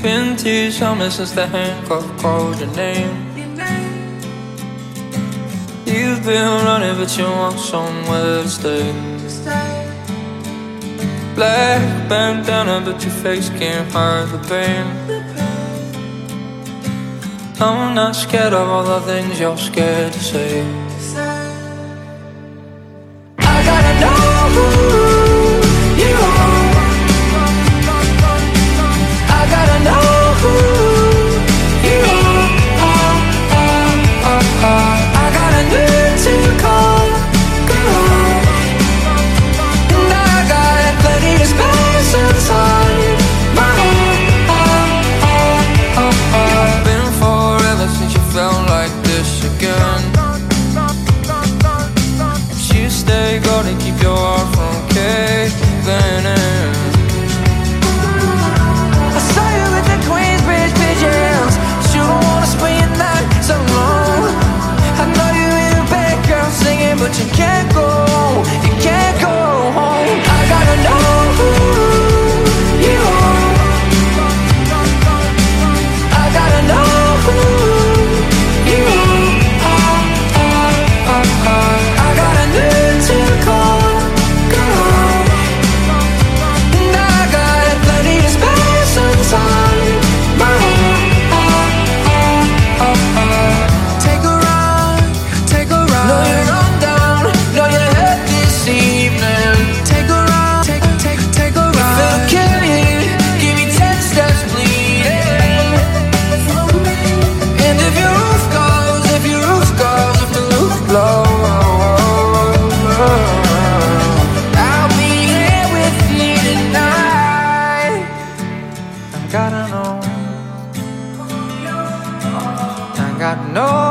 Been to your summer since the handcuff called your name. You've been running but you want somewhere to stay. Black bandana but your face can't hide the pain. I'm not scared of all the things you're scared to say. I gotta know who you are. I gotta know who you are. I got a need to call girl, and I got plenty of space inside my heart. Been forever since you felt like this again. If you stay, gotta keep your heart from caving in. I saw you with the Queensbridge pigeons. You don't wanna spend that so long. I know you hear a bad girl singing, but you can't go home. I gotta know who you are. I gotta know who you are. I got a need to call girl, and I got plenty of space inside my heart. Take a ride, take a ride. Know you're on down, know you're hurt this evening. Take a ride, take a ride. Feel killing, give me 10 steps bleeding. And if your roof goes, if the roof blows, I'll be here with you tonight. I gotta know, I gotta know.